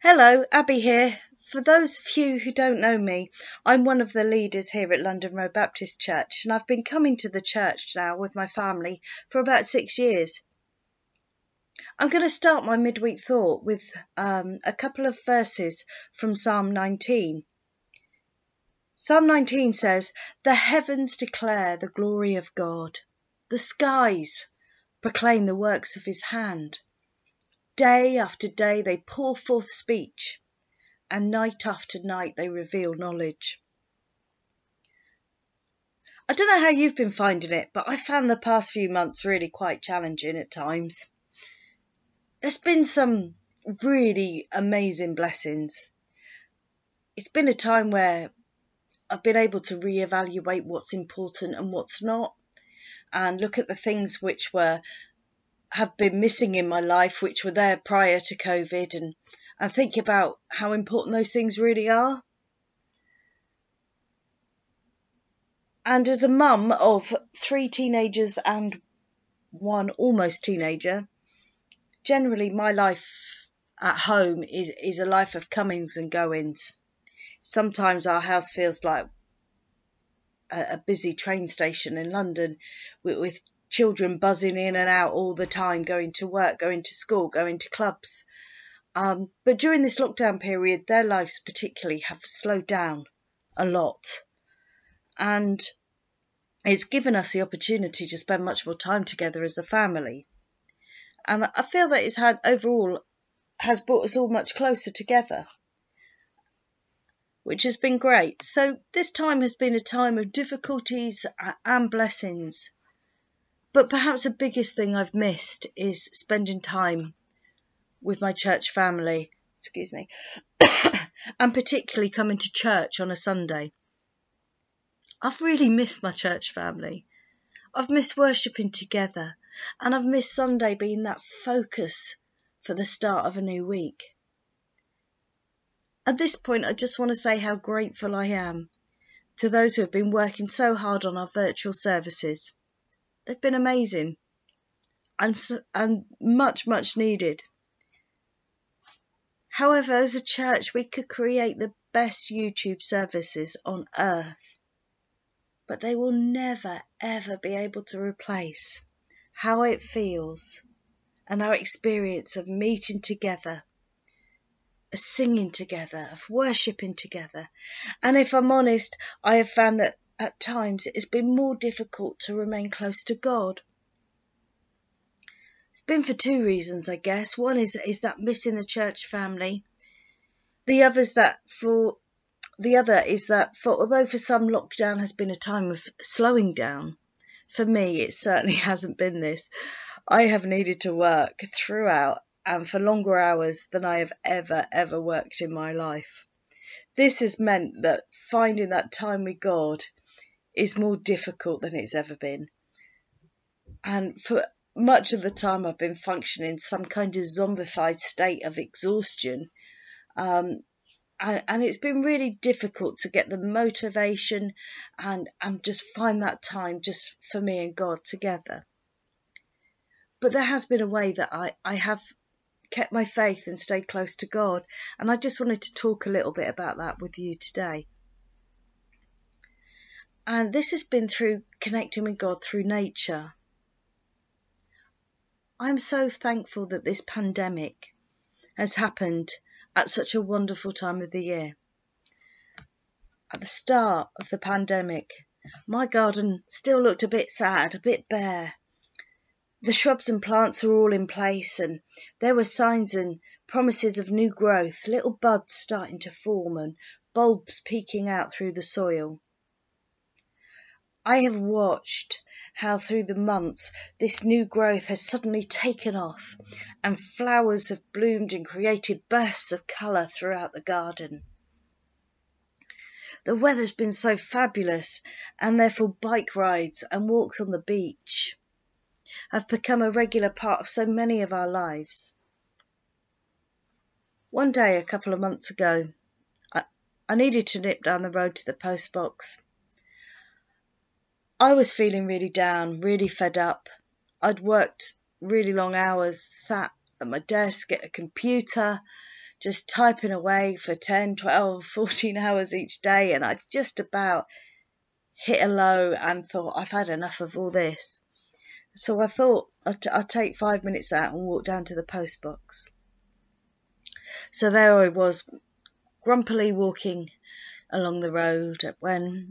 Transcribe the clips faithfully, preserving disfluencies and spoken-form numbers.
Hello, Abby here. For those of you who don't know me, I'm one of the leaders here at London Road Baptist Church, and I've been coming to the church now with my family for about six years. I'm going to start my midweek thought with um, a couple of verses from Psalm nineteen. Psalm nineteen says, "The heavens declare the glory of God. The skies proclaim the works of his hand. Day after day they pour forth speech, and night after night they reveal knowledge." I don't know how you've been finding it, but I found the past few months really quite challenging at times. There's been some really amazing blessings. It's been a time where I've been able to reevaluate what's important and what's not, and look at the things which were have been missing in my life, which were there prior to COVID, and, and think about how important those things really are. And as a mum of three teenagers and one almost teenager, generally my life at home is, is a life of comings and goings. Sometimes our house feels like a, a busy train station in London with, with children buzzing in and out all the time, going to work, going to school, going to clubs. Um, but during this lockdown period, their lives particularly have slowed down a lot. And it's given us the opportunity to spend much more time together as a family. And I feel that it's had overall has brought us all much closer together, which has been great. So this time has been a time of difficulties and blessings. But perhaps the biggest thing I've missed is spending time with my church family, excuse me, and particularly coming to church on a Sunday. I've really missed my church family. I've missed worshipping together, and I've missed Sunday being that focus for the start of a new week. At this point, I just want to say how grateful I am to those who have been working so hard on our virtual services. They've been amazing and, and much, much needed. However, as a church, we could create the best YouTube services on earth, but they will never, ever be able to replace how it feels and our experience of meeting together, of singing together, of worshipping together. And if I'm honest, I have found that at times it has been more difficult to remain close to God. It's been for two reasons, I guess. One is, is that missing the church family. The other is that for the other is that for although for some lockdown has been a time of slowing down, for me it certainly hasn't been this. I have needed to work throughout and for longer hours than I have ever, ever worked in my life. This has meant that finding that time with God is more difficult than it's ever been. And for much of the time I've been functioning in some kind of zombified state of exhaustion. Um, and, and it's been really difficult to get the motivation and, and just find that time just for me and God together. But there has been a way that I, I have kept my faith and stayed close to God. And I just wanted to talk a little bit about that with you today. And this has been through connecting with God through nature. I'm so thankful that this pandemic has happened at such a wonderful time of the year. At the start of the pandemic, my garden still looked a bit sad, a bit bare. The shrubs and plants were all in place, and there were signs and promises of new growth, little buds starting to form and bulbs peeking out through the soil. I have watched how through the months this new growth has suddenly taken off and flowers have bloomed and created bursts of colour throughout the garden. The weather's been so fabulous, and therefore bike rides and walks on the beach have become a regular part of so many of our lives. One day a couple of months ago, I, I needed to nip down the road to the post box. I was feeling really down, really fed up. I'd worked really long hours, sat at my desk at a computer, just typing away for ten, twelve, fourteen hours each day, and I just about hit a low and thought, I've had enough of all this. So I thought I'd, t- I'd take five minutes out and walk down to the post box. So there I was, grumpily walking along the road, when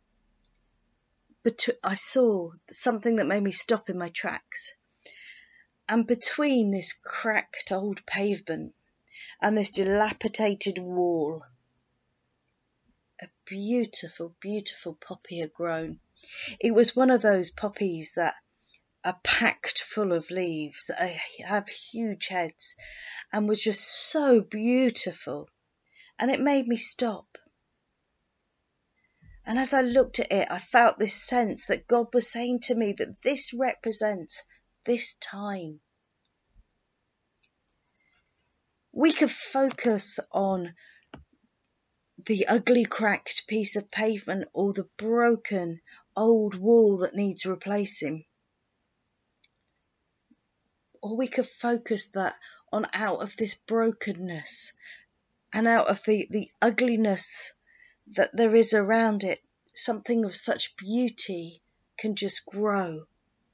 bet- I saw something that made me stop in my tracks. And between this cracked old pavement and this dilapidated wall, a beautiful, beautiful poppy had grown. It was one of those poppies that are packed full of leaves, that have huge heads, and was just so beautiful. And it made me stop. And as I looked at it, I felt this sense that God was saying to me that this represents this time. We could focus on the ugly cracked piece of pavement or the broken old wall that needs replacing. Or we could focus that on out of this brokenness and out of the, the ugliness that there is around it, something of such beauty can just grow.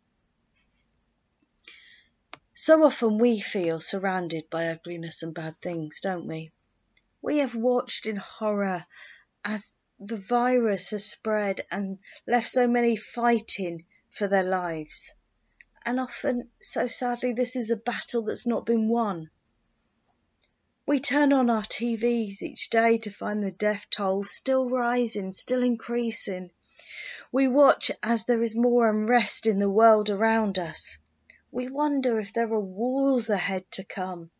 So often we feel surrounded by ugliness and bad things, don't we? We have watched in horror as the virus has spread and left so many fighting for their lives. And often, so sadly, this is a battle that's not been won. We turn on our T Vs each day to find the death toll still rising, still increasing. We watch as there is more unrest in the world around us. We wonder if there are wars ahead to come.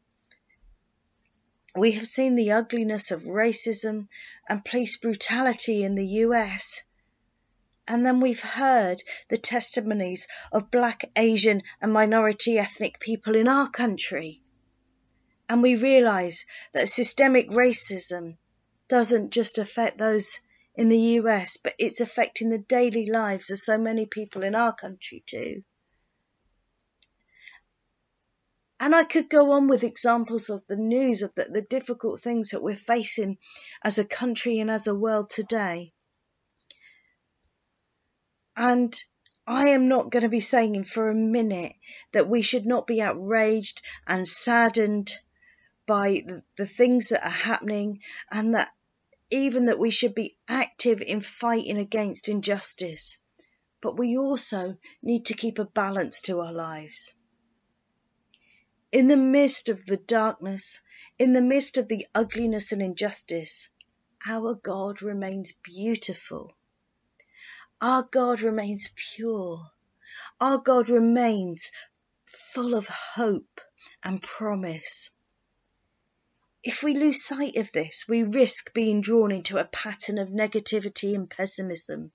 We have seen the ugliness of racism and police brutality in the U S. And then we've heard the testimonies of Black, Asian and minority ethnic people in our country. And we realise that systemic racism doesn't just affect those in the U S, but it's affecting the daily lives of so many people in our country too. And I could go on with examples of the news of the, the difficult things that we're facing as a country and as a world today. And I am not going to be saying for a minute that we should not be outraged and saddened by the, the things that are happening, and that even that we should be active in fighting against injustice. But we also need to keep a balance to our lives. In the midst of the darkness, in the midst of the ugliness and injustice, our God remains beautiful. Our God remains pure. Our God remains full of hope and promise. If we lose sight of this, we risk being drawn into a pattern of negativity and pessimism.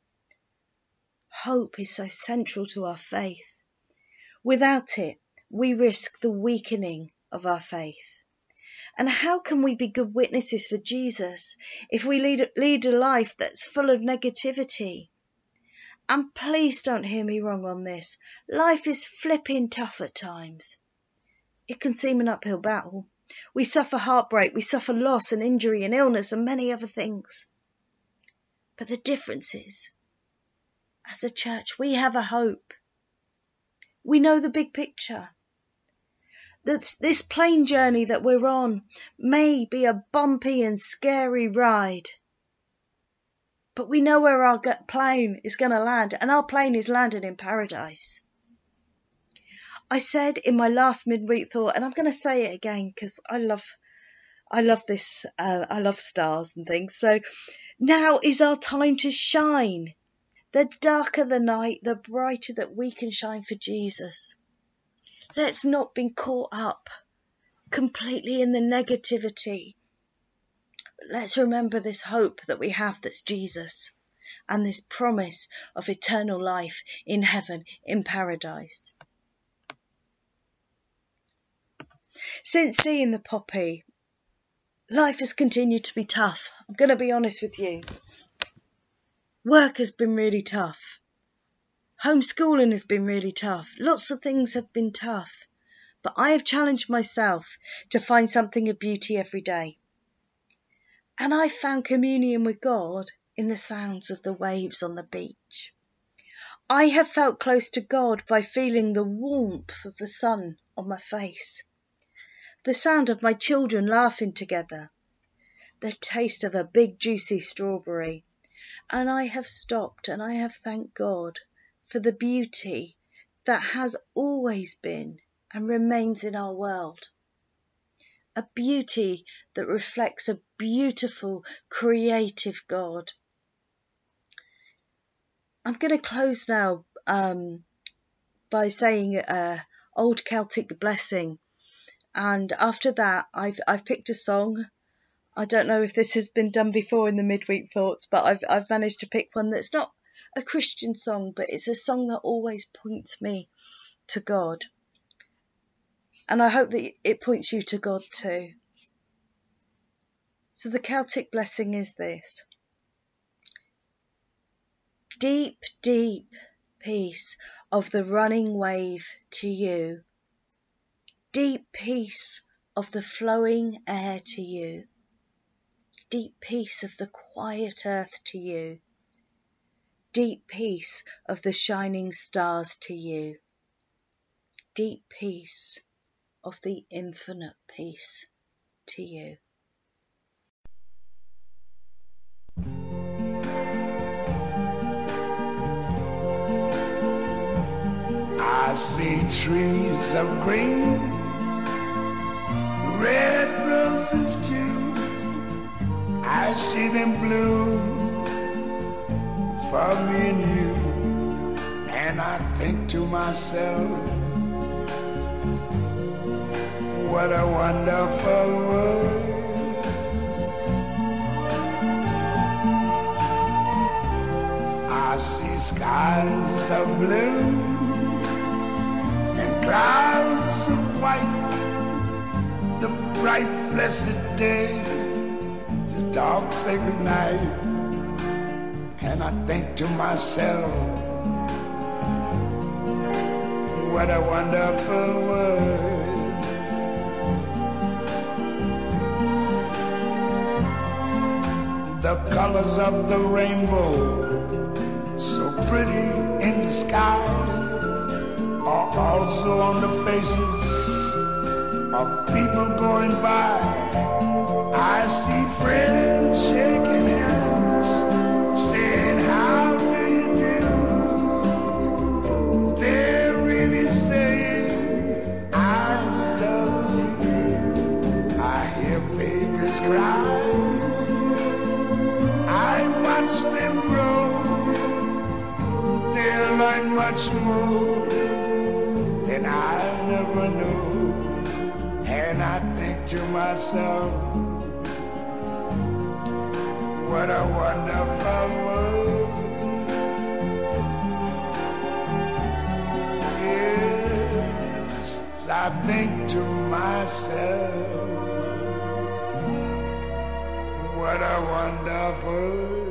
Hope is so central to our faith. Without it, we risk the weakening of our faith. And how can we be good witnesses for Jesus if we lead, lead a life that's full of negativity? And please don't hear me wrong on this. Life is flipping tough at times. It can seem an uphill battle. We suffer heartbreak, we suffer loss and injury and illness and many other things. But the difference is, as a church, we have a hope. We know the big picture. That this plane journey that we're on may be a bumpy and scary ride. But we know where our plane is going to land, and our plane is landing in paradise. I said in my last midweek thought, and I'm going to say it again because I love, I love this, uh, I love stars and things. So now is our time to shine. The darker the night, the brighter that we can shine for Jesus. Let's not be caught up completely in the negativity. But let's remember this hope that we have, that's Jesus, and this promise of eternal life in heaven, in paradise. Since seeing the poppy, life has continued to be tough. I'm going to be honest with you. Work has been really tough. Homeschooling has been really tough. Lots of things have been tough. but I have challenged myself to find something of beauty every day. And I found communion with God in the sounds of the waves on the beach. I have felt close to God by feeling the warmth of the sun on my face, the sound of my children laughing together, the taste of a big juicy strawberry. And I have stopped and I have thanked God for the beauty that has always been and remains in our world. A beauty that reflects a beautiful, creative God. I'm going to close now um, by saying uh, Old Celtic Blessing. And after that, I've I've picked a song. I don't know if this has been done before in the midweek thoughts, but I've I've managed to pick one that's not a Christian song, but it's a song that always points me to God. And I hope that it points you to God too. So the Celtic Blessing is this. Deep, deep peace of the running wave to you. Deep peace of the flowing air to you. Deep peace of the quiet earth to you. Deep peace of the shining stars to you. Deep peace of the infinite peace to you. I see trees of green, red roses too. I see them bloom for me and you. And I think to myself, what a wonderful world. I see skies of blue and clouds of white, the bright blessed day, the dark sacred night. And I think to myself, what a wonderful world. The colors of the rainbow, so pretty in the sky, are also on the faces of people going by. I see friends shaking hands, saying, how do you do? They're really saying, I love you. I hear babies cry, I watch them grow. They'll learn much more than I never knew. And I think to myself, what a wonderful world. Yes, I think to myself, what a wonderful